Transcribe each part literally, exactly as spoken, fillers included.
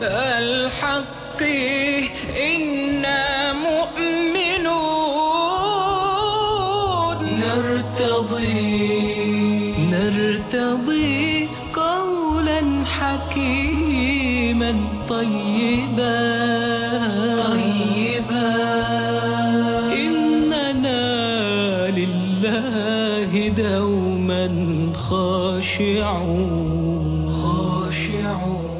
الحق إنا مؤمنون نرتضي نرتضي قولا حكيما طيبا طيبا إننا لله دوما خاشعون خاشعون.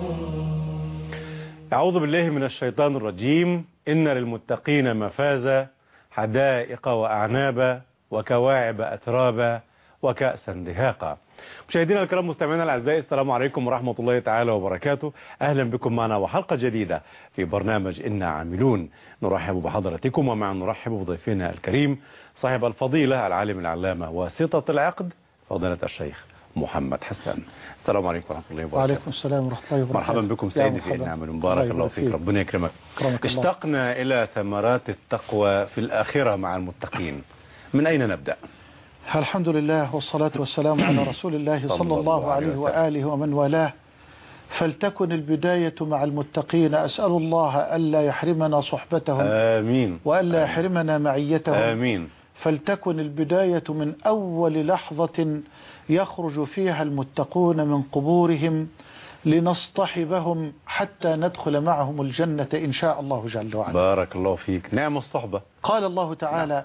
أعوذ بالله من الشيطان الرجيم. إن للمتقين مفازا حدائق وأعنابا وكواعب أترابا وكأسا دهاقا. مشاهدينا الكرام مستمعينا الأعزاء، السلام عليكم ورحمة الله تعالى وبركاته. أهلا بكم معنا وحلقة جديدة في برنامج إنا عاملون. نرحب بحضراتكم ومع نرحب بضيفنا الكريم صاحب الفضيلة العالم العلامة واسطة العقد فضيلة الشيخ محمد حسن. السلام عليكم ورحمة الله وبركاته. وعليكم السلام ورحمة الله وبركاته. مرحبا بكم سيدي في إنا عاملون. بارك الله فيك، ربنا يكرمك. اشتقنا إلى ثمرات التقوى في الآخرة مع المتقين. من أين نبدأ؟ الحمد لله والصلاة والسلام على رسول الله صلى الله عليه وآله ومن والاه. فلتكن البداية مع المتقين. أسأل الله ألا يحرمنا صحبتهم آمين، وألا يحرمنا معيتهم آمين. فلتكن البداية من أول لحظة يخرج فيها المتقون من قبورهم لنصطحبهم حتى ندخل معهم الجنة إن شاء الله جل وعلا. بارك الله فيك. نعم الصحبة. قال الله تعالى: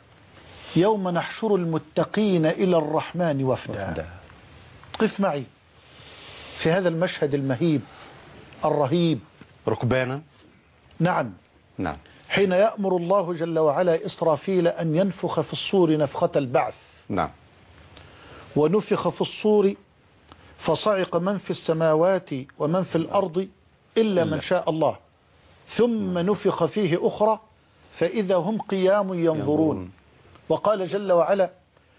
يوم نحشر المتقين إلى الرحمن وفدا. قف معي في هذا المشهد المهيب الرهيب. ركبانا. نعم نعم. حين يأمر الله جل وعلا إسرافيل أن ينفخ في الصور نفخة البعث. نعم. ونفخ في الصور فصعق من في السماوات ومن في الأرض إلا من شاء الله، ثم نفخ فيه أخرى فإذا هم قيام ينظرون. وقال جل وعلا: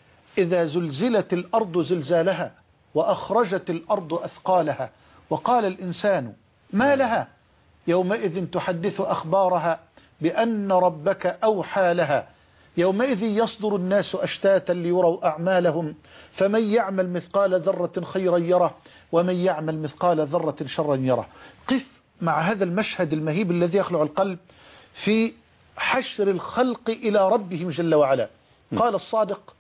إذا زلزلت الأرض زلزالها وأخرجت الأرض أثقالها وقال الإنسان ما لها يومئذ تحدث أخبارها بأن ربك أوحى لها يومئذ يصدر الناس أشتاتا ليروا أعمالهم فمن يعمل مثقال ذرة خيرا يره ومن يعمل مثقال ذرة شرا يره. قف مع هذا المشهد المهيب الذي يخلع القلب في حشر الخلق إلى ربهم جل وعلا. قال الصادق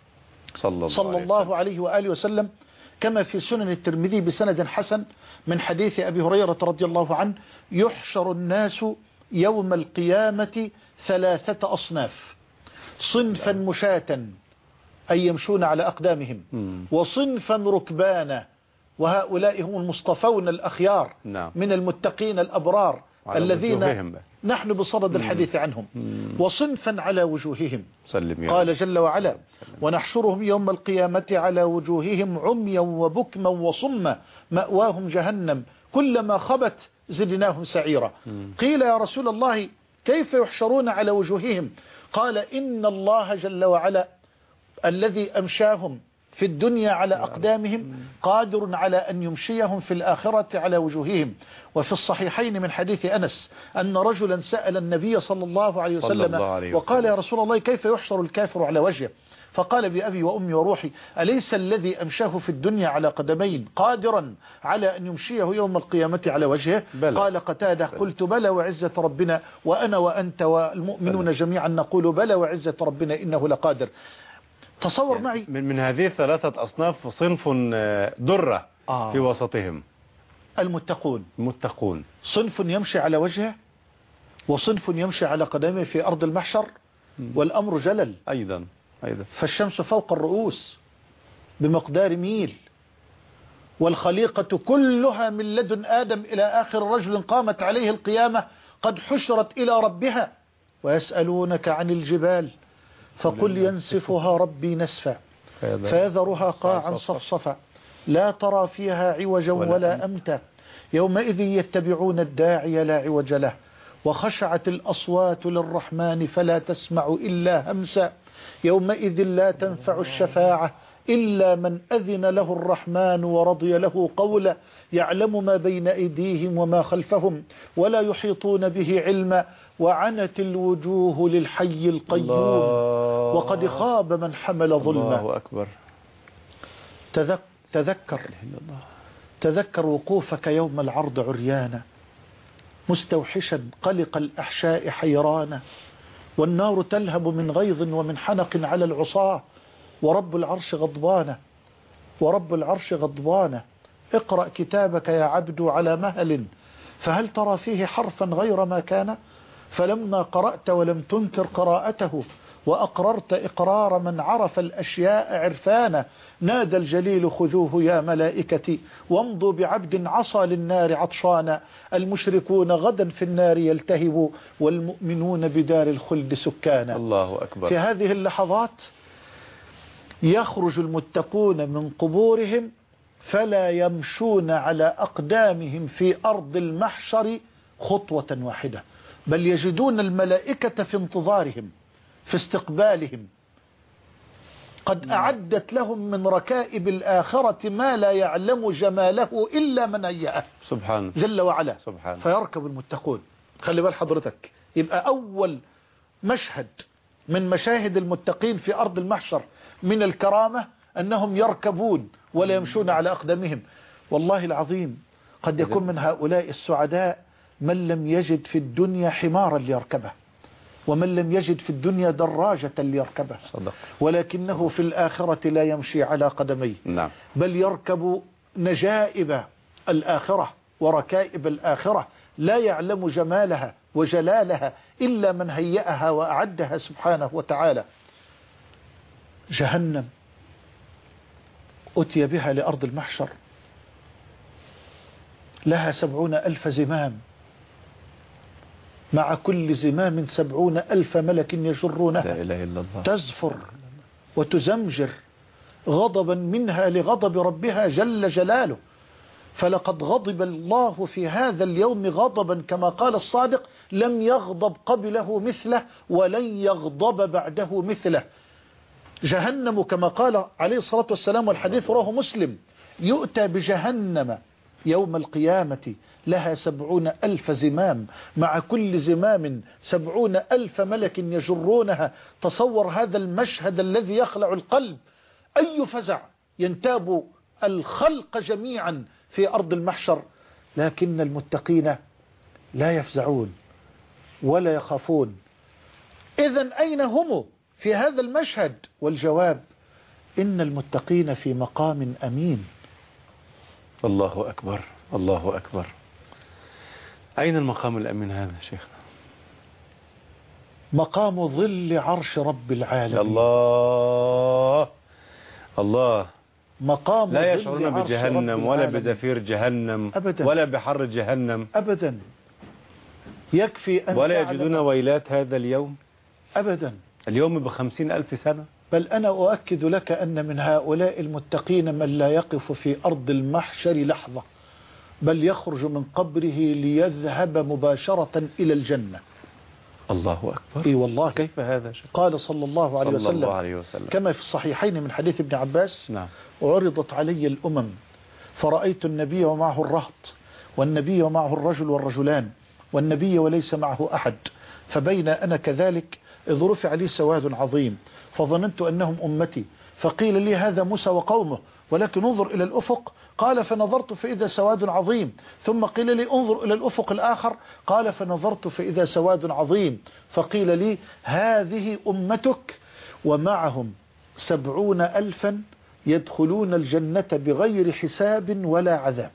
صلى الله, صلى الله عليه وآله وسلم كما في سنن الترمذي بسند حسن من حديث أبي هريرة رضي الله عنه: يحشر الناس يوم القيامة ثلاثة أصناف: صنفا مشاة أي يمشون على أقدامهم، وصنفا ركبانا وهؤلاء هم المصطفون الأخيار من المتقين الأبرار الذين نحن بصدد الحديث عنهم، وصنفا على وجوههم. قال جل وعلا: ونحشرهم يوم القيامة على وجوههم عميا وبكما وصما مأواهم جهنم كلما خبت زدناهم سعيرا. قيل يا رسول الله كيف يحشرون على وجوههم؟ قال: إن الله جل وعلا الذي أمشاهم في الدنيا على أقدامهم قادر على أن يمشيهم في الآخرة على وجوههم. وفي الصحيحين من حديث أنس أن رجلا سأل النبي صلى الله عليه وسلم وقال: يا رسول الله كيف يحشر الكافر على وجهه؟ فقال: بأبي وأمي وروحي أليس الذي أمشاه في الدنيا على قدمين قادرا على أن يمشيه يوم القيامة على وجهه؟ بلى. قال قتادة: قلت بلى وعزة ربنا وأنا وأنت والمؤمنون بلى. جميعا نقول بلى وعزة ربنا إنه لقادر. تصور يعني معي من, من هذه الثلاثة أصناف صنف درة آه. في وسطهم المتقون. المتقون صنف يمشي على وجهه وصنف يمشي على قدمه في أرض المحشر، والأمر جلل أيضا أيضا فالشمس فوق الرؤوس بمقدار ميل، والخليقة كلها من لدن آدم إلى آخر رجل قامت عليه القيامة قد حشرت إلى ربها. ويسألونك عن الجبال فقل ينسفها ربي نسفا فيذرها قاعا صفصفا لا ترى فيها عوجا ولا أمتا يومئذ يتبعون الداعي لا عوج له وخشعت الأصوات للرحمن فلا تسمع إلا همسا يومئذ لا تنفع الشفاعة إلا من أذن له الرحمن ورضي له قولا يعلم ما بين أيديهم وما خلفهم ولا يحيطون به علما وعنت الوجوه للحي القيوم وقد خاب من حمل ظلما. الله أكبر. تذكر تذكر وقوفك يوم العرض عريانا مستوحشا قلق الأحشاء حيرانا، والنار تلهب من غيظ ومن حنق على العصاة، ورب العرش غضبانه ورب العرش غضبانه. اقرأ كتابك يا عبد على مهل، فهل ترى فيه حرفا غير ما كان؟ فلما قرأت ولم تنكر قراءته، وأقررت إقرار من عرف الأشياء عرفانا، نادى الجليل خذوه يا ملائكتي وامضوا بعبد عصى للنار عطشانا، المشركون غدا في النار يلتهبوا والمؤمنون بدار الخلد سكانا. الله أكبر. في هذه اللحظات يخرج المتقون من قبورهم فلا يمشون على أقدامهم في أرض المحشر خطوة واحدة، بل يجدون الملائكة في انتظارهم في استقبالهم، قد أعدت لهم من ركائب الآخرة ما لا يعلم جماله إلا من هيئه سبحانه جل وعلا. سبحانه. فيركب المتقون. خلي بال حضرتك، يبقى أول مشهد من مشاهد المتقين في أرض المحشر من الكرامة أنهم يركبون ولا يمشون على أقدامهم. والله العظيم قد يكون من هؤلاء السعداء من لم يجد في الدنيا حمارا ليركبه، ومن لم يجد في الدنيا دراجة ليركبه، صدق. ولكنه صدق. في الآخرة لا يمشي على قدميه، نعم. بل يركب نجائب الآخرة وركائب الآخرة لا يعلم جمالها وجلالها إلا من هيئها وأعدها سبحانه وتعالى. جهنم أتي بها لأرض المحشر، لها سبعون ألف زمام، مع كل زمام سبعون ألف ملك يجرونها، لا إله إلا الله. تزفر وتزمجر غضبا منها لغضب ربها جل جلاله. فلقد غضب الله في هذا اليوم غضبا كما قال الصادق لم يغضب قبله مثله ولن يغضب بعده مثله. جهنم كما قال عليه الصلاة والسلام، والحديث رواه مسلم، يؤتى بجهنم يوم القيامة لها سبعون ألف زمام، مع كل زمام سبعون ألف ملك يجرونها. تصور هذا المشهد الذي يخلع القلب، أي فزع ينتاب الخلق جميعا في أرض المحشر، لكن المتقين لا يفزعون ولا يخافون. إذن أين هم في هذا المشهد؟ والجواب إن المتقين في مقام أمين. الله أكبر الله أكبر. أين المقام الأمين هذا شيخنا؟ مقام ظل عرش رب العالمين. الله الله. مقام لا يشعرون بجهنم ولا بزفير جهنم أبدا، ولا بحر جهنم أبدا. يكفي أن ولا يجدون ويلات هذا اليوم أبدا. اليوم بخمسين ألف سنة. بل أنا أؤكد لك أن من هؤلاء المتقين من لا يقف في أرض المحشر لحظة، بل يخرج من قبره ليذهب مباشرة إلى الجنة. الله أكبر. إي والله. كيف هذا شيء؟ قال صلى الله عليه صلى وسلم, الله عليه وسلم كما في الصحيحين من حديث ابن عباس: نعم. عرضت علي الأمم فرأيت النبي ومعه الرهط، والنبي ومعه الرجل والرجلان، والنبي وليس معه أحد، فبين أنا كذلك إذ رفع لي سواد عظيم فظننت أنهم أمتي، فقيل لي هذا موسى وقومه، ولكن انظر إلى الأفق. قال فنظرت فإذا سواد عظيم، ثم قيل لي انظر إلى الأفق الآخر، قال فنظرت فإذا سواد عظيم، فقيل لي هذه أمتك ومعهم سبعون ألفا يدخلون الجنة بغير حساب ولا عذاب.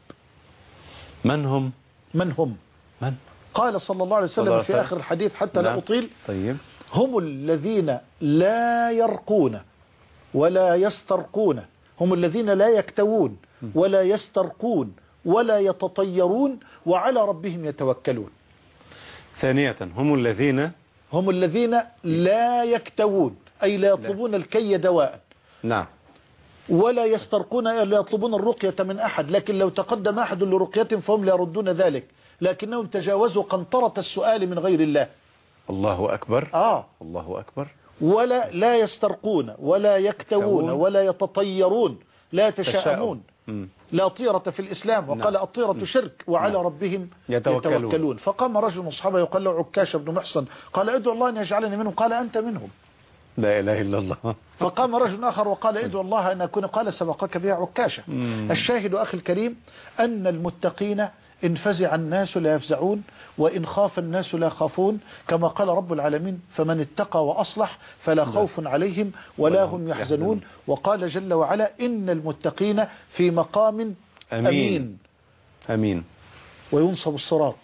من هم؟ من هم؟ من؟ قال صلى الله عليه وسلم في آخر الحديث حتى لا أطيل: طيب. هم الذين لا يرقون ولا يسترقون، هم الذين لا يكتوون ولا يسترقون ولا يتطيرون وعلى ربهم يتوكلون. ثانية، هم الذين هم الذين لا يكتوون أي لا يطلبون الكي دواء. نعم. ولا يسترقون لا يطلبون الرقية من أحد، لكن لو تقدم أحد لرقية فهم لا يردون ذلك، لكنهم تجاوزوا قنطرة السؤال من غير الله. الله أكبر. آه. الله أكبر. ولا لا يسترقون ولا يكتوون ولا يتطيرون، لا يتشاءمون، لا طيرة في الإسلام، وقال نعم. الطيرة شرك، وعلى نعم. ربهم يتوكلون. يتوكلون. فقام رجل من الصحابة يقال له عكاشة بن محصن، قال ادعو الله أن يجعلني منهم، قال أنت منهم. لا إله إلا الله. فقام رجل آخر وقال ادعو الله أن أكون، قال سبقك بها عكاشة. الشاهد أخي الكريم أن المتقين إن فزع الناس لا يفزعون وإن خاف الناس لا يخافون، كما قال رب العالمين فمن اتقى وأصلح فلا خوف عليهم ولا هم يحزنون. وقال جل وعلا إن المتقين في مقام أمين, أمين. أمين. وينصب الصراط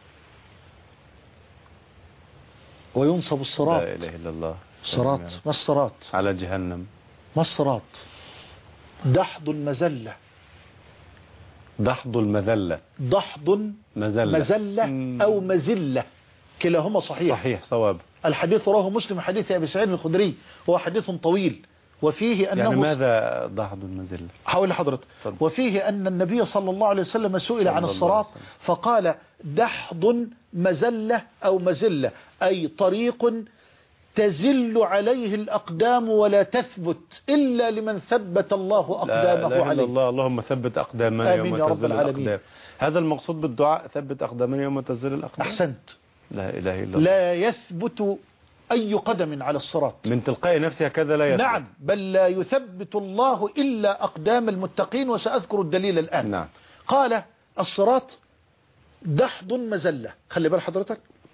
وينصب الصراط لا إله إلا الله. الصراط ما الصراط؟ على جهنم. ما الصراط؟ دحض المزلة. دحض المذلة. دحض مزلة, مزلة أو مزلة، كلاهما صحيح. صحيح صواب. الحديث رواه مسلم حديث أبي سعيد الخدري، هو حديث طويل، وفيه أنه يعني ماذا دحض المزلة؟ حاول لحضرتك. وفيه أن النبي صلى الله عليه وسلم سئل عن الصراط فقال دحض مزلة أو مزلة، أي طريق تزل عليه الأقدام ولا تثبت إلا لمن ثبت الله أقدامه لا عليه. الله اللهم ثبت أقدامنا يوم تزل الأقدام. هذا المقصود بالدعاء، ثبت أقدامنا يوم تزل الأقدام. أحسنت. لا إله إلا الله. لا يثبت أي قدم على الصراط من تلقاء نفسها كذا لا يثبت. نعم، بل لا يثبت الله إلا أقدام المتقين، وسأذكر الدليل الآن. نعم. قال الصراط دحض مزلة، خلي بال حضرتك،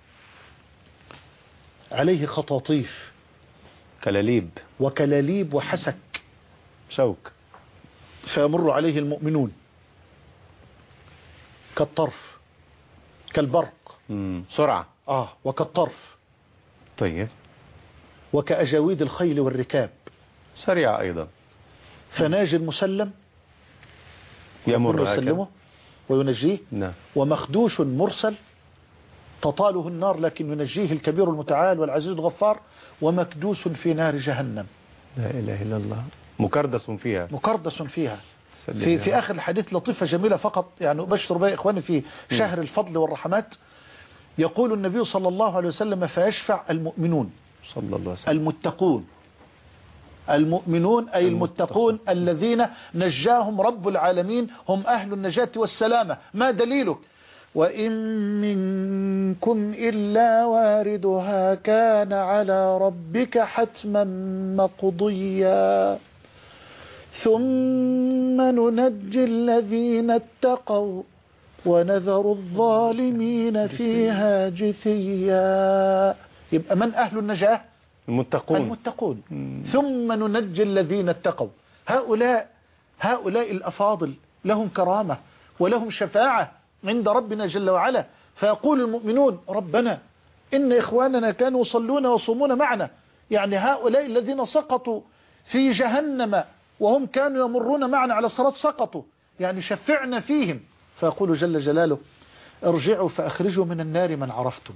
عليه خطاطيف كلاليب وكلاليب وحسك شوك، فيمر عليه المؤمنون كالطرف كالبرق. مم. سرعة. آه وكالطرف. طيب. وكأجاويد الخيل والركاب، سريعة أيضا. فناج المسلم يمر يسلمه وينجيه. نعم. ومخدوش مرسل تطاله النار لكن ينجيه الكبير المتعال والعزيز الغفار، ومكدوس في نار جهنم. لا إله إلا الله. مكردس فيها. مكردس فيها. في في آخر الحديث لطيفة جميلة فقط يعني أبشر بها إخواني في شهر الفضل والرحمات. يقول النبي صلى الله عليه وسلم فيشفع المؤمنون صلى الله عليه وسلم المتقون. المؤمنون أي المتقون الذين نجاهم رب العالمين، هم أهل النجاة والسلامة. ما دليلك؟ وإن منكم إلا واردها كان على ربك حتما مقضيا ثم ننجي الذين اتقوا ونذر الظالمين فيها جثيا. يبقى من أهل النجاة؟ المتقون. المتقون. ثم ننجي الذين اتقوا. هؤلاء هؤلاء الأفاضل لهم كرامة ولهم شفاعة عند ربنا جل وعلا. فيقول المؤمنون ربنا إن إخواننا كانوا يصلون ويصومون معنا، يعني هؤلاء الذين سقطوا في جهنم وهم كانوا يمرون معنا على الصراط سقطوا، يعني شفعنا فيهم. فيقول جل جلاله ارجعوا فأخرجوا من النار من عرفتم.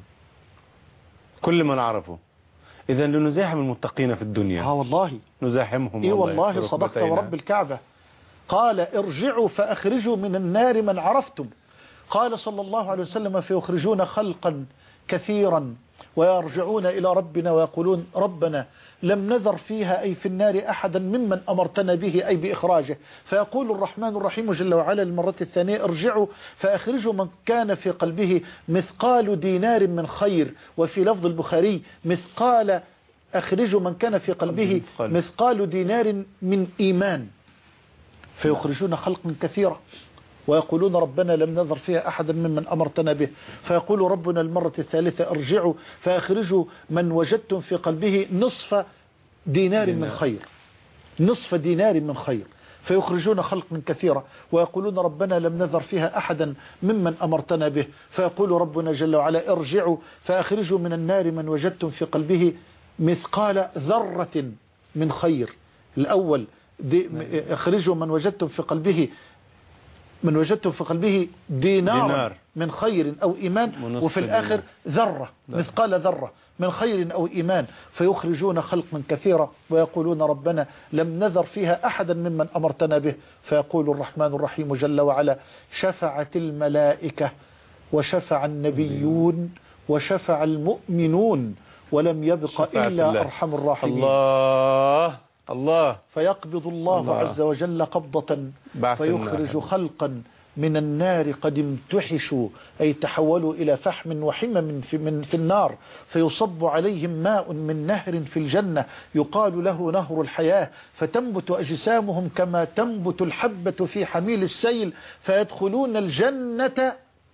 كل من عرفوا. إذا لنزاحم المتقين في الدنيا. اه والله نزاحمهم. إيه والله صدقت ورب الكعبة. قال ارجعوا فأخرجوا من النار من عرفتم. قال صلى الله عليه وسلم فيخرجون خلقا كثيرا ويرجعون إلى ربنا ويقولون ربنا لم نذر فيها أي في النار أحدا ممن أمرتنا به أي بإخراجه. فيقول الرحمن الرحيم جل وعلا للمرة الثانية ارجعوا فأخرجوا من كان في قلبه مثقال دينار من خير، وفي لفظ البخاري مثقال أخرجوا من كان في قلبه مثقال دينار من إيمان. فيخرجون خلقا كثيرا ويقولون ربنا لم نذر فيها أحدا ممن أمرتنا به. فيقول ربنا المرة الثالثة ارجعوا فأخرجوا من وجدتم في قلبه نصف دينار من خير، نصف دينار من خير. فيخرجون خلقا كثيرا ويقولون ربنا لم نذر فيها أحدا ممن أمرتنا به. فيقول ربنا جل وعلا ارجعوا فأخرجوا من النار من وجدتم في قلبه مثقال ذرة من خير. الأول اخرجوا من وجدتم في قلبه من وجدتم في قلبه دينار, دينار من خير أو إيمان، وفي الآخر ذرة مثقال ذرة من خير أو إيمان. فيخرجون خلقا كثيرا ويقولون ربنا لم نذر فيها أحدا ممن أمرتنا به. فيقول الرحمن الرحيم جل وعلا شفعت الملائكة وشفع النبيون وشفع المؤمنون ولم يبق إلا الله. أرحم الراحمين. الله الله. فيقبض الله, الله عز وجل قبضة فيخرج خلقا من النار قد امتحشوا أي تحولوا إلى فحم وحمم في, من في النار، فيصب عليهم ماء من نهر في الجنة يقال له نهر الحياة، فتنبت أجسامهم كما تنبت الحبة في حميل السيل، فيدخلون الجنة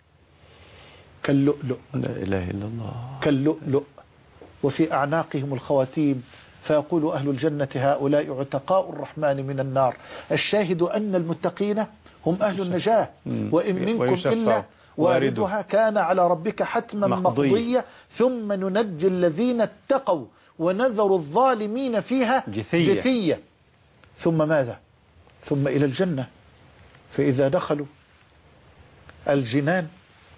كاللؤلؤ لا إله إلا الله كاللؤلؤ وفي أعناقهم الخواتيم، فيقول أهل الجنة هؤلاء عتقاء الرحمن من النار. الشاهد أن المتقين هم أهل النجاة، وإن منكم إلا واردها كان على ربك حتما مقضيا ثم ننجي الذين اتقوا ونذر الظالمين فيها جثية, جثية. ثم ماذا؟ ثم إلى الجنة، فإذا دخلوا الجنان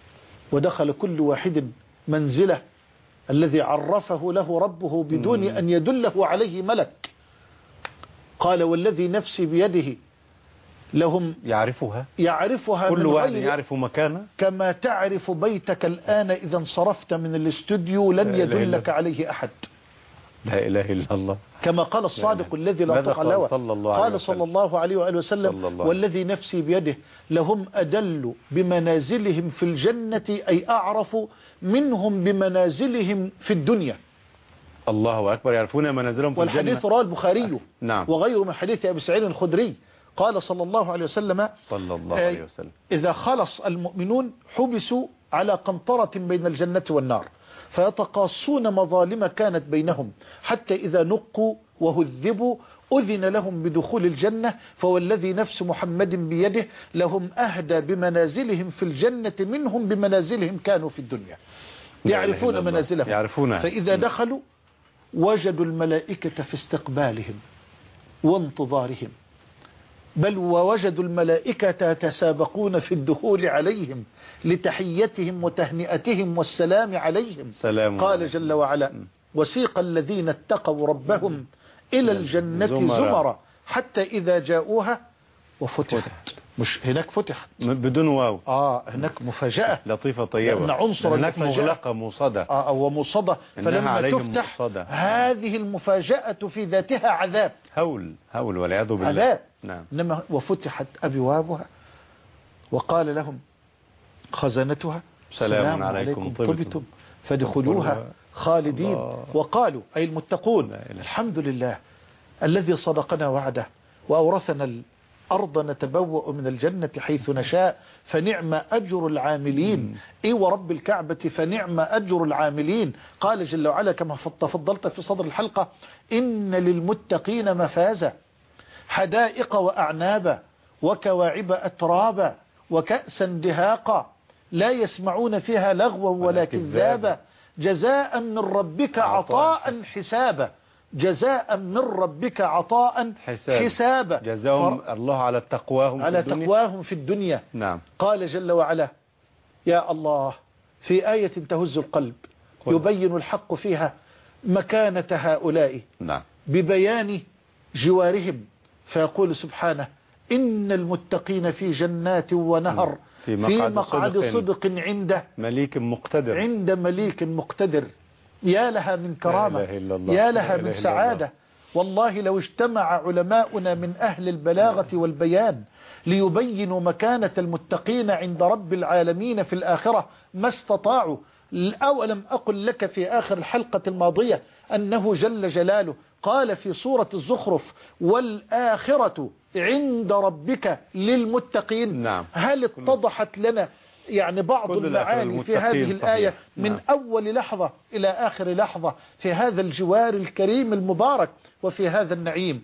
ودخل كل واحد منزله الذي عرفه له ربه بدون مم. أن يدله عليه ملك، قال والذي نفسي بيده لهم يعرفها يعرفها كل من واحد غير يعرف مكانه، كما تعرف بيتك الآن إذا انصرفت من الاستوديو لن يدلك عليه أحد. لا إله إلا الله. كما قال الصادق الذي لا طق له، قال صلى الله عليه وآله وسلم والذي نفسي بيده لهم أدل بمنازلهم في الجنة أي أعرف منهم بمنازلهم في الدنيا. الله أكبر، يعرفون منازلهم في الجنة. والحديث رواه البخاري نعم. وغيره من حديث أبي سعيد الخدري قال صلى الله عليه وسلم صلى الله عليه وسلم إذا خلص المؤمنون حبسوا على قنطرة بين الجنة والنار فيتقاصون مظالم كانت بينهم حتى إذا نقوا وهذبوا أذن لهم بدخول الجنة، فوالذي نفس محمد بيده لهم أهدى بمنازلهم في الجنة منهم بمنازلهم كانوا في الدنيا. يعرفون منازلهم يعرفون. فإذا دخلوا وجدوا الملائكة في استقبالهم وانتظارهم، بل ووجدوا الملائكة يتسابقون في الدخول عليهم لتحيتهم وتهنئتهم والسلام عليهم. سلام قال جل وعلا وسيق الذين اتقوا ربهم إلى الجنة زمرا حتى إذا جاءوها وفتحت. مش هناك فتحت بدون واو، آه هناك مفاجأة لطيفة طيبة، لأن عنصر هناك مغلقة موصدة آه وموصدة، فلما تفتح مصدة. هذه المفاجأة في ذاتها عذاب، هول هول والعياذ بالله، عذاب. نعم. إنما وفتحت أبوابها وقال لهم خزنتها سلام, سلام عليكم, عليكم طبتم فادخلوها خالدين. وقالوا أي المتقون الحمد لله الذي صدقنا وعده وأورثنا الأرض نتبوأ من الجنة حيث نشاء فنعم أجر العاملين. إي ورب الكعبة فنعم أجر العاملين. قال جل وعلا كما تفضلت في صدر الحلقة إن للمتقين مفازا حدائق وأعنابا وكواعب أترابا وكأسا دهاقا لا يسمعون فيها لغوا ولا كذابا جزاء من ربك عطاء حسابا. جزاء من ربك عطاء حساب. حسابا جزاهم فر... الله على تقواهم على في الدنيا. تقواهم في الدنيا. نعم. قال جل وعلا يا الله في آية تهز القلب يبين الحق فيها مكانة هؤلاء. نعم. ببيان جوارهم فيقول سبحانه إن المتقين في جنات ونهر في مقعد, في مقعد صدق, صدق عند مليك مقتدر عند مليك مقتدر. يا لها من كرامة، يا لها من سعادة. والله لو اجتمع علماؤنا من أهل البلاغة والبيان ليبينوا مكانة المتقين عند رب العالمين في الآخرة ما استطاعوا. أولم أقل لك في آخر الحلقة الماضية أنه جل جلاله قال في سورة الزخرف والآخرة عند ربك للمتقين. نعم. هل اتضحت لنا يعني بعض المعاني في هذه الآية من نعم. أول لحظة إلى آخر لحظة في هذا الجوار الكريم المبارك وفي هذا النعيم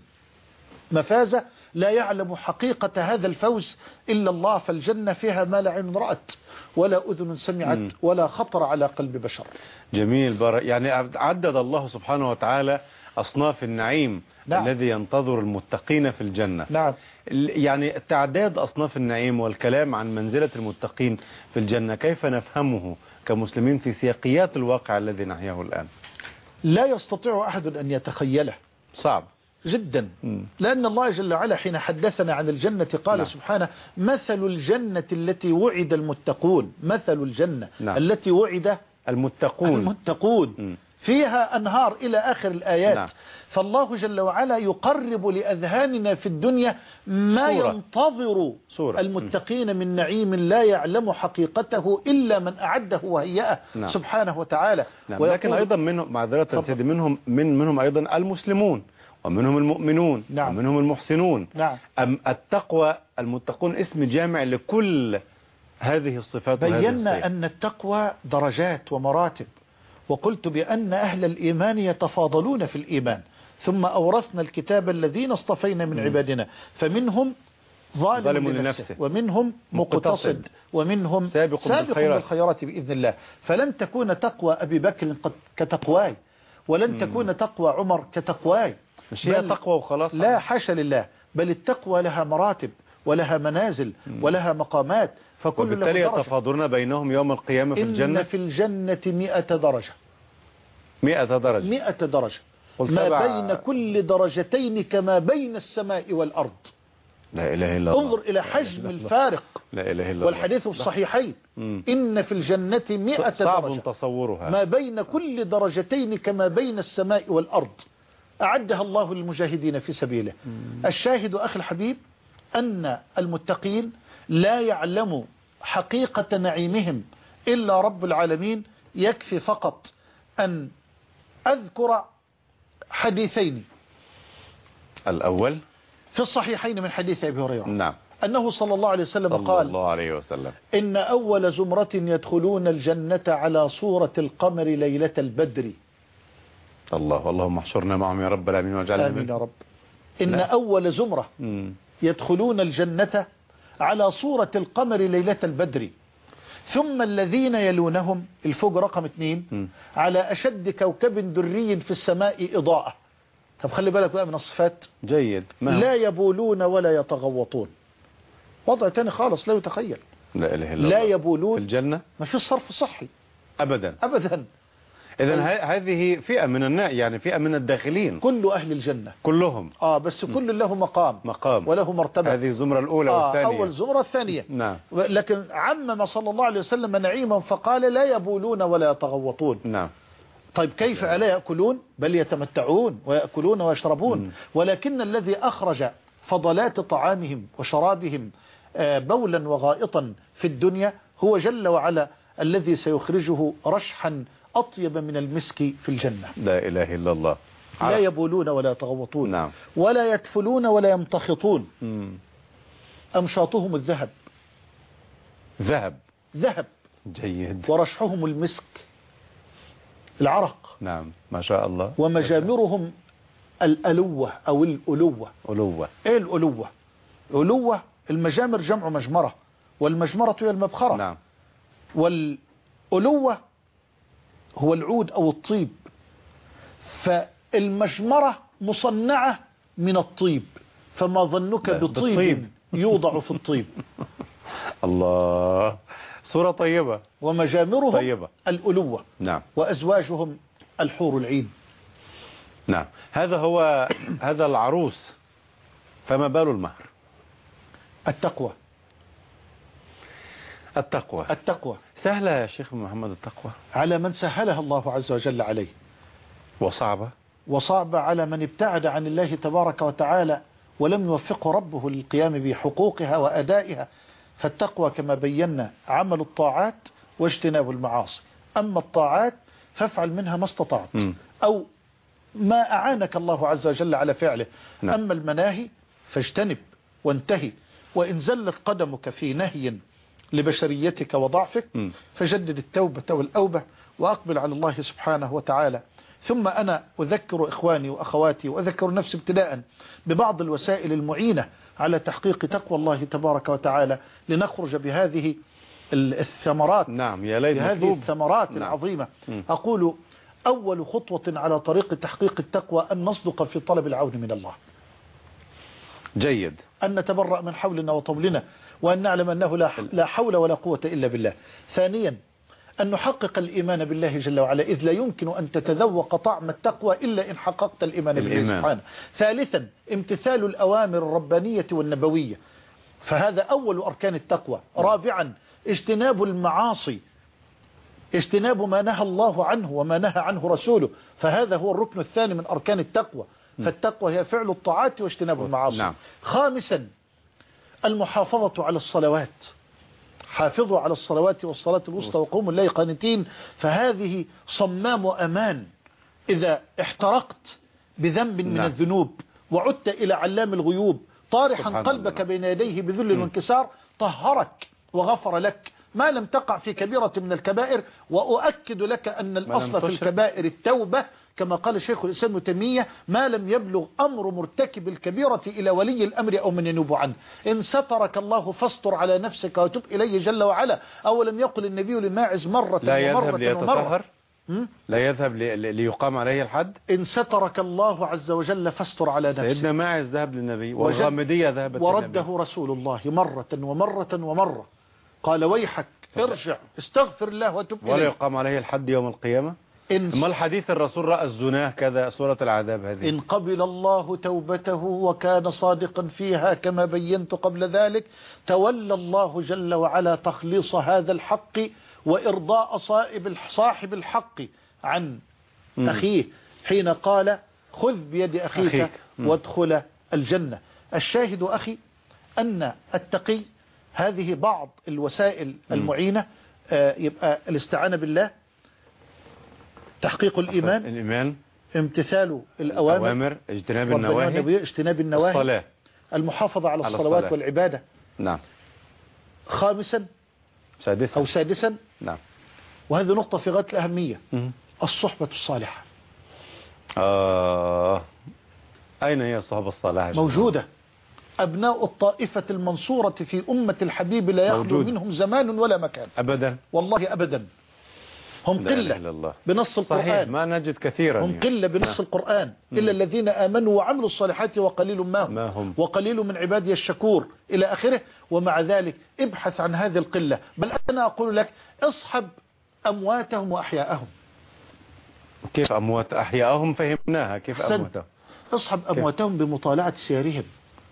مفازة لا يعلم حقيقة هذا الفوز إلا الله. فالجنة فيها ما لا عين رأت ولا أذن سمعت م. ولا خطر على قلب بشر. جميل بار... يعني عدد الله سبحانه وتعالى أصناف النعيم نعم. الذي ينتظر المتقين في الجنة. نعم. يعني تعداد أصناف النعيم والكلام عن منزلة المتقين في الجنة كيف نفهمه كمسلمين في سياقيات الواقع الذي نحياه الآن؟ لا يستطيع أحد أن يتخيله، صعب جدا. م. لأن الله جل وعلا حين حدثنا عن الجنة قال نعم. سبحانه مثل الجنة التي وعد المتقون، مثل الجنة نعم. التي وعد المتقون المتقون م. فيها أنهار إلى آخر الآيات. نعم. فالله جل وعلا يقرب لأذهاننا في الدنيا ما صورة. ينتظر صورة. المتقين من نعيم لا يعلم حقيقته إلا من أعده وهيئه نعم. سبحانه وتعالى. نعم. لكن أيضا منهم معذرة سيدي منهم من منهم أيضا المسلمون ومنهم المؤمنون نعم. ومنهم المحسنون. نعم. أم التقوى المتقون اسم جامع لكل هذه الصفات وهذه بينا الصفات. أن التقوى درجات ومراتب، وقلت بأن أهل الإيمان يتفاضلون في الإيمان، ثم أورثنا الكتاب الذين اصطفينا من م. عبادنا فمنهم ظالم, ظالم لنفسه, لنفسه ومنهم مقتصد ومنهم سابق, سابق بالخيرات. بالخيرات بإذن الله. فلن تكون تقوى أبي بكر كتقواي، ولن م. تكون تقوى عمر كتقواي، مش هي تقوى وخلاص. لا حاشا لله، بل التقوى لها مراتب ولها منازل م. ولها مقامات، فكل وبالتالي يتفاضلون بينهم يوم القيامة في إن الجنة. في الجنة مئة درجة مئة درجة مئة درجة ما بين كل درجتين كما بين السماء والأرض. لا إله إلا الله. انظر إلى حجم الفارق. لا إله إلا الله. والحديث في الصحيحين إن في الجنة مئة صعب درجة تصورها. ما بين كل درجتين كما بين السماء والأرض، أعدها الله للمجاهدين في سبيله. مم. الشاهد أخي الحبيب أن المتقين لا يعلم حقيقة نعيمهم إلا رب العالمين. يكفي فقط أن أذكر حديثين. الأول في الصحيحين من حديث أبي هريرة، نعم، أنه صلى الله عليه وسلم صلى قال الله عليه وسلم إن أول زمرة يدخلون الجنة على صورة القمر ليلة البدر. الله اللهم احشرنا معهم يا رب العالمين واجعلنا آمين يا رب. إن لا. أول زمرة م. يدخلون الجنة على صورة القمر ليلة البدر، ثم الذين يلونهم الفوق رقم اثنين م. على أشد كوكب دري في السماء إضاءة. طب خلي بالك بقى من الصفات. جيد. لا يبولون ولا يتغوطون، وضع تاني خالص لا يتخيل. لا إله إلا لا الله. يبولون، في الجنة ما فيش صرف صحي أبدا أبدا. إذن هذه فئة من الناس، يعني فئة من الداخلين، كل أهل الجنة كلهم. آه بس كل له مقام مقام وله مرتبة. هذه الزمرة الأولى آه والثانية. أول زمرة الثانية. نعم. لكن عمم صلى الله عليه وسلم نعيما فقال لا يبولون ولا يتغوطون. نعم. طيب كيف ألا يأكلون؟ بل يتمتعون ويأكلون ويشربون. م. ولكن الذي أخرج فضلات طعامهم وشرابهم بولا وغائطا في الدنيا هو جل وعلا الذي سيخرجه رشحا أطيب من المسك في الجنة. لا إله إلا الله. لا يبولون ولا يتغوطون. نعم. ولا يتفلون ولا يمتخطون. م. أمشاطهم الذهب. ذهب ذهب. جيد. ورشحهم المسك العرق. نعم ما شاء الله. ومجامرهم الألوة أو الألوة. ألوة. إيه الألوة؟ ألوة المجامر جمع مجمرة، والمجمرة هي المبخرة. نعم. والألوة هو العود أو الطيب، فالمجمرة مصنعة من الطيب، فما ظنك بطيب يوضع في الطيب. الله، صورة طيبة. ومجامرهم طيبة. الألوة. نعم. وأزواجهم الحور العين. نعم. هذا هو هذا العروس، فما بال المهر؟ التقوى. التقوى التقوى سهلة يا شيخ محمد. التقوى على من سهلها الله عز وجل عليه، وصعبة وصعبة على من ابتعد عن الله تبارك وتعالى ولم يوفقه ربه للقيام بحقوقها وأدائها. فالتقوى كما بينا عمل الطاعات واجتناب المعاصي. أما الطاعات فافعل منها ما استطعت م. أو ما أعانك الله عز وجل على فعله. نعم. أما المناهي فاجتنب وانتهي، وإن زلت قدمك في نهي لبشريتك وضعفك م. فجدد التوبة والأوبة وأقبل على الله سبحانه وتعالى. ثم أنا أذكر إخواني وأخواتي وأذكر نفسي ابتداء ببعض الوسائل المعينة على تحقيق تقوى الله تبارك وتعالى لنخرج بهذه الثمرات. نعم يا ليت بهذه الثمرات نعم. العظيمة. م. أقول أول خطوة على طريق تحقيق التقوى أن نصدق في طلب العون من الله. جيد. أن نتبرأ من حولنا وطولنا، وأن نعلم أنه لا حول ولا قوة إلا بالله. ثانيا أن نحقق الإيمان بالله جل وعلا، إذ لا يمكن أن تتذوق طعم التقوى إلا إن حققت الإيمان بالله سبحانه. ثالثا امتثال الأوامر الربانية والنبوية، فهذا أول أركان التقوى. رابعا اجتناب المعاصي، اجتناب ما نهى الله عنه وما نهى عنه رسوله، فهذا هو الركن الثاني من أركان التقوى. فالتقوى هي فعل الطاعات واجتناب المعاصي. نعم. خامسا المحافظة على الصلوات، حافظوا على الصلوات والصلاة الوسطى وقوموا الليل قانتين، فهذه صمام أمان. إذا احترقت بذنب من نعم. الذنوب وعدت إلى علام الغيوب طارحا قلبك الله. بين يديه بذل م. وانكسار، طهرك وغفر لك ما لم تقع في كبيرة من الكبائر. وأؤكد لك أن الأصل في الكبائر التوبة كما قال شيخ الإسلام ابن تيمية ما لم يبلغ أمر مرتكب الكبيرة إلى ولي الأمر أو من ينوب عنه. إن سترك الله فاستر على نفسك وتب إليه جل وعلا. أو لم يقل النبي لماعز مرة لا يذهب ومرة ليتطهر، لا يذهب لي... ليقام عليه الحد. إن سترك الله عز وجل فاستر على نفسك. سيدنا ماعز ذهب للنبي والغامدية ذهبت ورده للنبي. رسول الله مرة ومرة ومرة قال ويحك ارجع استغفر الله وتب إليه. ولا يقام عليه الحد يوم القيامة. ما الحديث الرسول رأى الزناه كذا سورة العذاب هذه. إن قبل الله توبته وكان صادقا فيها كما بينت قبل ذلك تولى الله جل وعلا تخليص هذا الحق وإرضاء صاحب الحق عن م. أخيه حين قال خذ بيد أخيك, أخيك. وادخل الجنة. الشاهد أخي أن التقي هذه بعض الوسائل المعينة. آه يبقى الاستعانة بالله، تحقيق الإيمان، الإيمان، امتثال الأوامر، الأوامر، اجتناب النواهي، اجتناب النواهي، الصلاة، المحافظة على, على الصلوات الصلاة. والعبادة. نعم. خامسا سادسا أو سادسا نعم، وهذه نقطة في غاية الأهمية، م- الصحبة الصالحة. آه أين هي الصحبة الصالحة؟ موجودة. أبناء الطائفة المنصورة في أمة الحبيب لا يخلو منهم زمان ولا مكان أبدا، والله أبدا. هم قلة بنص القرآن، صحيح ما نجد كثيرا، هم قلة بنص م. القرآن م. إلا الذين آمنوا وعملوا الصالحات وقليل ما هم, ما هم. وقليل من عبادي الشكور إلى آخره. ومع ذلك ابحث عن هذه القلة. بل أنا أقول لك اصحب أمواتهم وأحياءهم. كيف أموات أحياءهم؟ فهمناها. كيف أمواتهم؟ اصحب أمواتهم بمطالعة سيرهم.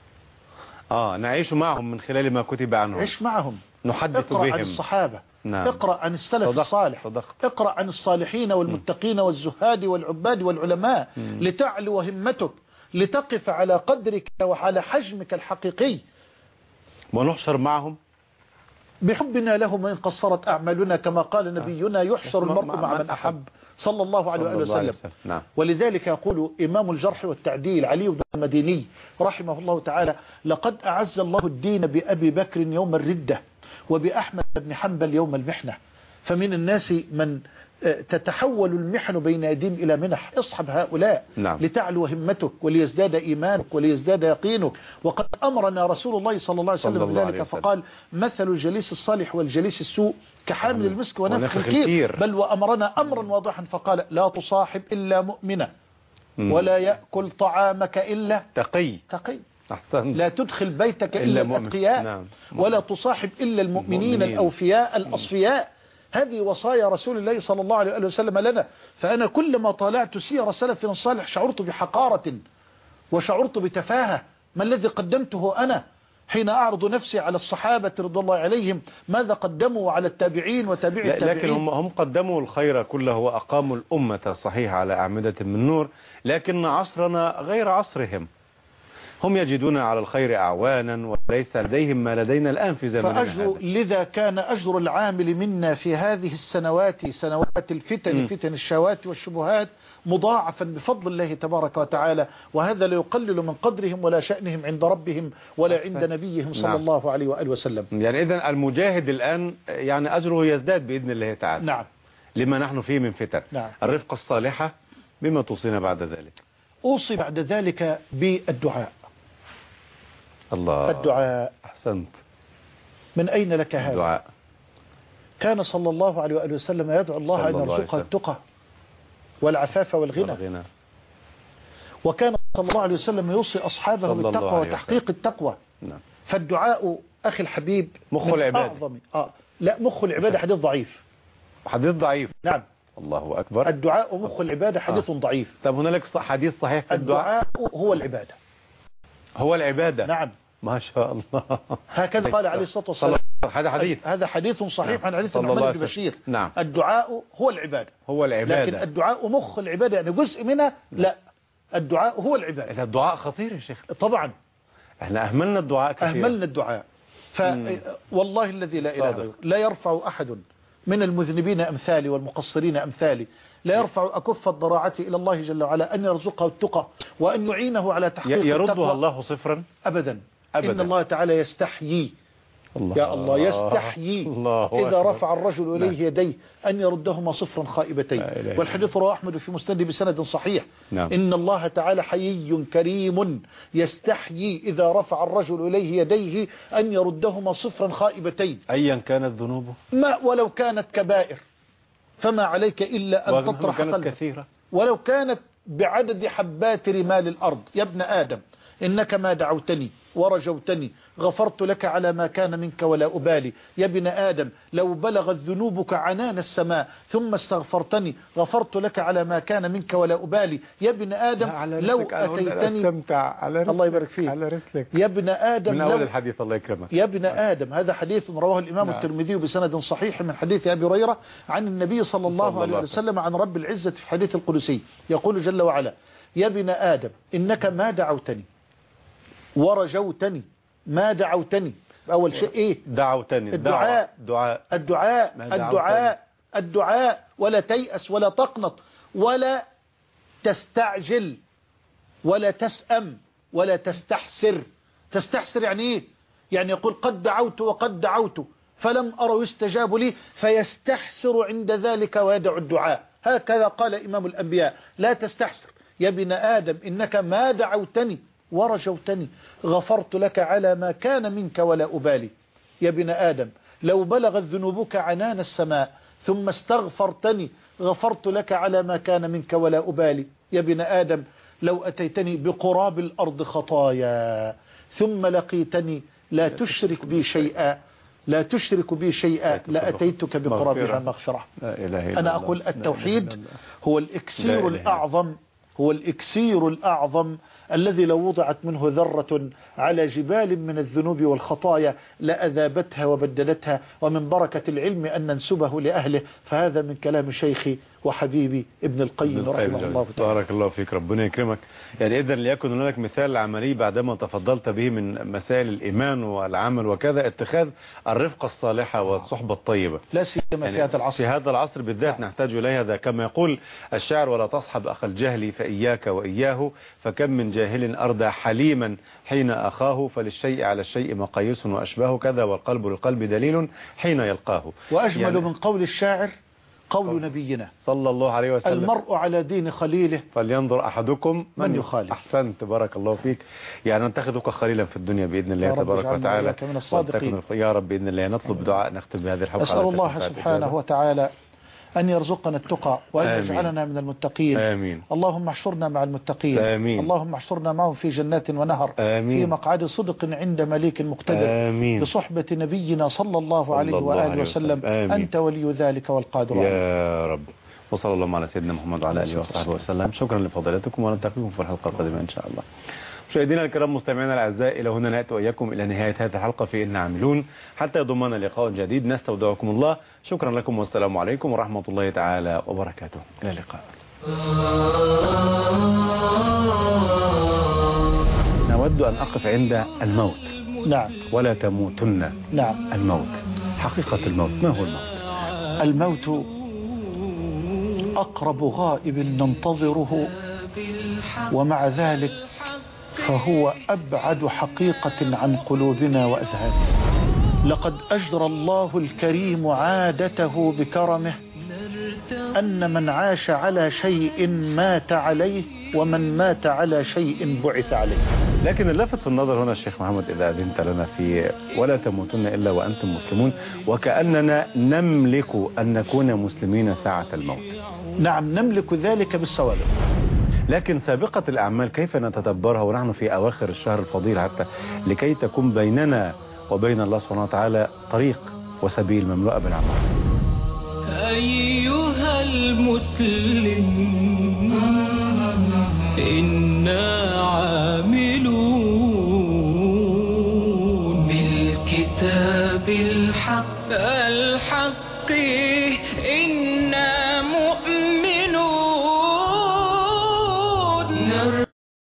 آه نعيش معهم من خلال ما كتب عنهم. عيش معهم، نحدث اقرأ بهم. عن الصحابة، نعم. اقرأ عن السلف صدق. الصالح، صدق. اقرأ عن الصالحين والمتقين والزهاد والعباد والعلماء م. لتعلو همتك، لتقف على قدرك وعلى حجمك الحقيقي. ونحشر معهم بحبنا لهم وإن قصرت أعمالنا كما قال نبينا يحشر المرء مع من أحب صلى الله عليه وآله وسلم. نعم. ولذلك يقول إمام الجرح والتعديل علي بن المديني رحمه الله تعالى لقد أعز الله الدين بأبي بكر يوم الردة وبأحمد بن حنبل يوم المحنة. فمن الناس من تتحول المحن بين يديهم إلى منح. اصحب هؤلاء نعم. لتعلو همتك وليزداد إيمانك وليزداد يقينك. وقد أمرنا رسول الله صلى الله عليه وسلم بذلك فقال مثل الجليس الصالح والجليس السوء كحامل المسك ونفخ الكير. بل وأمرنا أمرا واضحا فقال لا تصاحب إلا مؤمنة ولا يأكل طعامك إلا تقي تقي أحسن. لا تدخل بيتك إلا, إلا الأتقياء. نعم. ولا تصاحب إلا المؤمنين, المؤمنين. الأوفياء الأصفياء. هذه وصايا رسول الله صلى الله عليه وسلم لنا. فأنا كلما طالعت سير سلفنا الصالح شعرت بحقارة وشعرت بتفاهة. ما الذي قدمته أنا حين أعرض نفسي على الصحابة رضي الله عليهم؟ ماذا قدموا على التابعين وتابع التابعين؟ لكن هم, هم قدموا الخير كله وأقاموا الأمة صحيح على أعمدة من نور. لكن عصرنا غير عصرهم. هم يجدون على الخير أعوانا وليس لديهم ما لدينا الآن في زمننا فأجر لذا كان أجر العامل منا في هذه السنوات سنوات الفتن م. فتن الشهوات والشبهات مضاعفا بفضل الله تبارك وتعالى. وهذا لا يقلل من قدرهم ولا شأنهم عند ربهم ولا عند نبيهم صلى نعم. الله عليه وآله وسلم. يعني إذن المجاهد الآن يعني أجره يزداد بإذن الله تعالى. نعم. لما نحن فيه من فتن. نعم. الرفقة الصالحة. بما توصينا بعد ذلك؟ أوصي بعد ذلك بالدعاء. الله. الدعاء. أحسنت. من أين لك هذا؟ الدعاء. كان صلى الله عليه وآله وسلم يدعو الله أن يرزقه التقى والعفاف والغنى. والغنى. وكان صلى الله عليه وسلم يوصي أصحابه بالتقوى وتحقيق التقوى. نعم. فالدعاء أخي الحبيب مخ العبادة. أعظم. آه. لا مخ العبادة حديث ضعيف. حديث ضعيف. نعم. الله أكبر. الدعاء مخ العبادة حديث آه. ضعيف. طب هنالك حديث صحيح في الدعاء؟ الدعاء هو العبادة. هو العبادة. نعم. ما شاء الله. هكذا قال عليه الصلاة والسلام. هذا حديث هذا حديث صحيح نعم. عن حديث النعمان بن بشير. نعم. الدعاء هو العبادة. هو العبادة. لكن الدعاء مخ العبادة يعني جزء منها. لا الدعاء هو العبادة. الدعاء خطير يا شيخ. طبعا احنا أهملنا الدعاء كثير. أهملنا الدعاء. فوالله الذي لا إله غيره لا يرفع أحد من المذنبين أمثالي والمقصرين أمثالي لا يرفع أكف الضراعة إلى الله جل وعلا أن يرزقه التقى وأن يعينه على تحقيق يردها التقوى. الله صفرا أبدا. أبدا. إن الله تعالى يستحيي الله. يا الله يستحيي الله إذا أكبر. رفع الرجل إليه يديه أن يردهما صفرا خائبتين. والحديث رواه أحمد في مسنده بسند صحيح. نعم. إن الله تعالى حيي كريم يستحيي إذا رفع الرجل إليه يديه أن يردهما صفرا خائبتين أيا كانت ذنوبه، ما ولو كانت كبائر فما عليك إلا أن ومهما تطرح كانت قلبك، كثيرة. ولو كانت بعدد حبات رمال الأرض. يا ابن آدم إنك ما دعوتني ورجوتني غفرت لك على ما كان منك ولا أبالي. يا ابن آدم لو بلغت ذنوبك عنان السماء ثم استغفرتني غفرت لك على ما كان منك ولا أبالي. يا ابن آدم لو أتيتني على الله يبارك فيك على رسلك. يا ابن آدم من أول الحديث الله يكرمك. يا ابن آدم هذا حديث رواه الإمام نعم. الترمذي بسند صحيح من حديث أبي هريرة عن النبي صلى الله, صلى عليه الله وسلم عن رب العزة في حديث القدسي يقول جل وعلا: يا ابن آدم إنك ما دعوتني ورجوتني. ما دعوتني أول شيء إيه؟ دعوتني. الدعاء دعاء الدعاء الدعاء الدعاء ولا تيأس ولا تقنط ولا تستعجل ولا تسأم ولا تستحسر. تستحسر يعني إيه؟ يعني يقول قد دعوت وقد دعوت فلم أرى يستجاب لي فيستحسر عند ذلك ويدع الدعاء. هكذا قال إمام الأنبياء: لا تستحسر يا ابن آدم إنك ما دعوتني ورجوتني غفرت لك على ما كان منك ولا أبالي. يا ابن آدم لو بلغت ذنوبك عنان السماء ثم استغفرتني غفرت لك على ما كان منك ولا أبالي. يا ابن آدم لو أتيتني بقراب الأرض خطايا ثم لقيتني لا تشرك بي شيئا لا تشرك بي شيئا لأتيتك بقرابها مغفرة. أنا أقول التوحيد هو الإكسير الأعظم هو الإكسير الأعظم الذي لو وضعت منه ذرة على جبال من الذنوب والخطايا لأذابتها وبدلتها. ومن بركة العلم أن ننسبه لأهله. فهذا من كلام شيخي وحبيبي ابن القيم رحمه الله تعالى. بارك الله فيك، ربنا يكرمك. يعني إذن ليكن هناك مثال عملي بعدما تفضلت به من مسائل الإيمان والعمل وكذا، اتخاذ الرفقة الصالحة والصحبة الطيبة، لا سيما يعني في هذا العصر. في هذا العصر بالذات نحتاج إليها. هذا كما يقول الشاعر: ولا تصحب أخ الجهل فإياك وإياه، فكم من جاهل أردى حليما حين أخاه، فللشيء على الشيء مقاييس وأشباه، كذا والقلب للقلب دليل حين يلقاه. وأجمل يعني من قول الشاعر قول نبينا صلى الله عليه وسلم: المرء على دين خليله فلينظر أحدكم من يخالف. أحسنت، بارك الله فيك. يعني نتخذك خليلا في الدنيا بإذن الله تبارك وتعالى من الصادقين يا رب بإذن الله. نطلب دعاء نختم بهذه الحلقة. أسأل الله سبحانه وتعالى أن يرزقنا التقى وأن يجعلنا من المتقين. آمين. اللهم احشرنا مع المتقين. آمين. اللهم احشرنا معهم في جنات ونهر. آمين. في مقعد صدق عند مليك مقتدر. آمين. بصحبة نبينا صلى الله صلى عليه الله وآله عليه وسلم. وسلم. أنت ولي ذلك والقادر عليه يا رب. وصلى الله على سيدنا محمد وعلى آله وصحبه وسلم. شكرا لفضيلتكم ونلتقيكم في الحلقة القادمة إن شاء الله. مشاهدينا الكرام، مستمعينا الاعزاء، الى هنا ناتي واياكم الى نهايه هذه الحلقه في إن عاملون، حتى يضمنا لقاء جديد. نستودعكم الله. شكرا لكم والسلام عليكم ورحمه الله تعالى وبركاته. الى اللقاء. نود ان اقف عند الموت. نعم. ولا تموتن. نعم. الموت، حقيقه الموت، ما هو الموت؟ الموت اقرب غائب ننتظره، ومع ذلك فهو أبعد حقيقة عن قلوبنا وأذهاننا. لقد أجرى الله الكريم عادته بكرمه أن من عاش على شيء مات عليه، ومن مات على شيء بعث عليه. لكن اللافت في النظر هنا الشيخ محمد إذا أذنت لنا في ولا تموتن إلا وأنتم مسلمون، وكأننا نملك أن نكون مسلمين ساعة الموت. نعم، نملك ذلك بالسوابق. لكن سابقة الأعمال كيف نتدبرها ونحن في أواخر الشهر الفضيل، حتى لكي تكون بيننا وبين الله سبحانه وتعالى طريق وسبيل مملوءة بالأعمال. أيها المسلم إنا عاملون بالكتاب الحق